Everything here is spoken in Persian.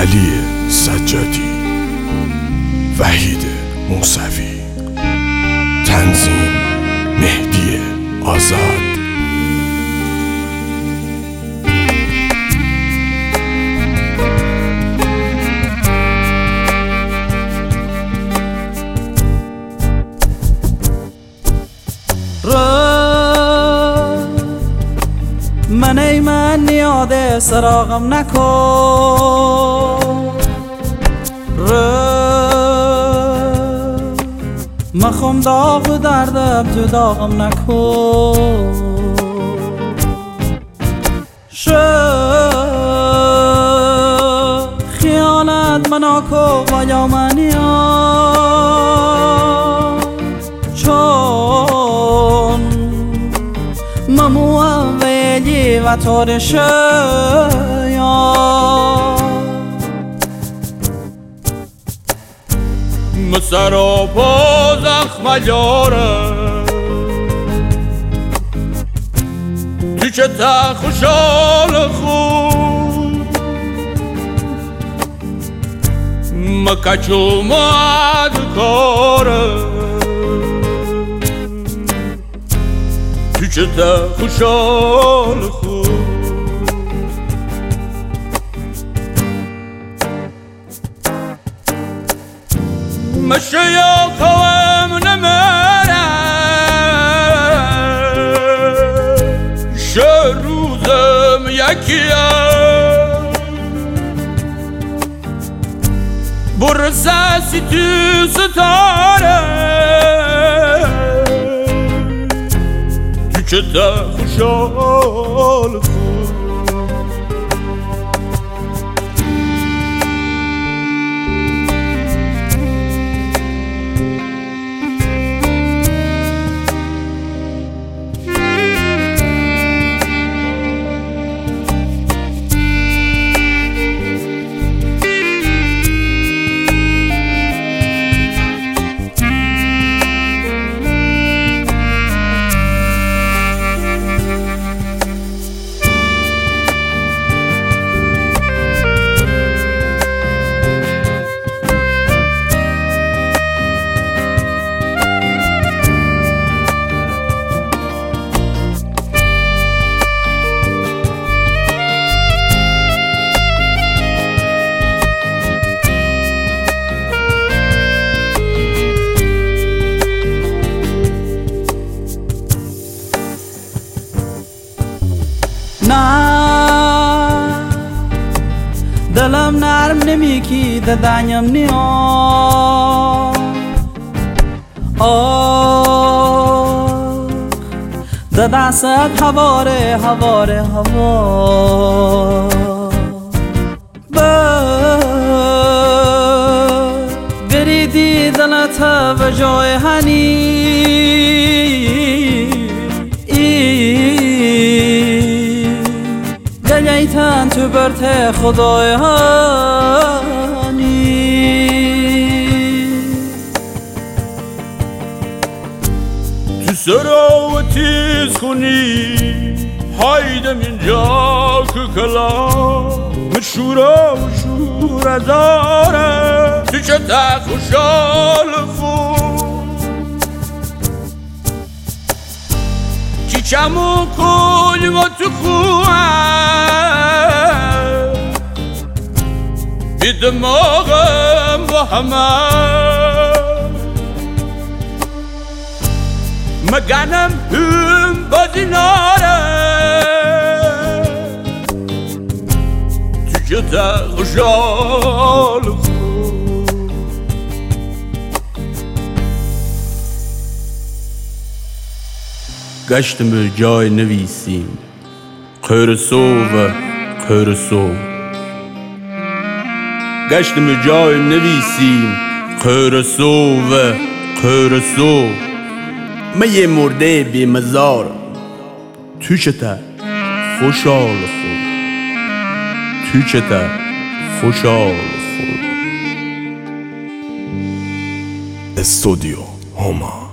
علی سجادی، وحید موسوی، تنظیم مهدی آزاد. من ای من نیاده سراغم نکن، مخم داغ و دردم تو داغم نکن. خیانت مناکو و یا منیا، چون مموام ویلی و تارشه مسراپا زخم یاره تو که تا خوشحال خود مکچ اومد کاره تو که تا خوشحال خود مشه یا کوام نمره روزم یکیه برساسی تو ستاره تو که تا خوشحال خود نه دلم نرم نمیکی ددنیم نیا دست هواره هواره هوا بریدی دلت و جای هنی گلیتن تو برت خدای هانی تو سرا و تیز خونی هایدم اینجا که کلا مشورا و شور ازاره تو که تا خوشحال خود چیچمو کل و تو خواه بی دماغم و همه مگنم هم بازی ناره تو که تا خوشحال خود گشتم به جای نویسیم قرسو و قرسو گشتم به جای نویسیم قرسو و قرسو من یه مرده بی مزارم تو چطور خوشحال خود تو چطور خوشحال خود استودیو هما.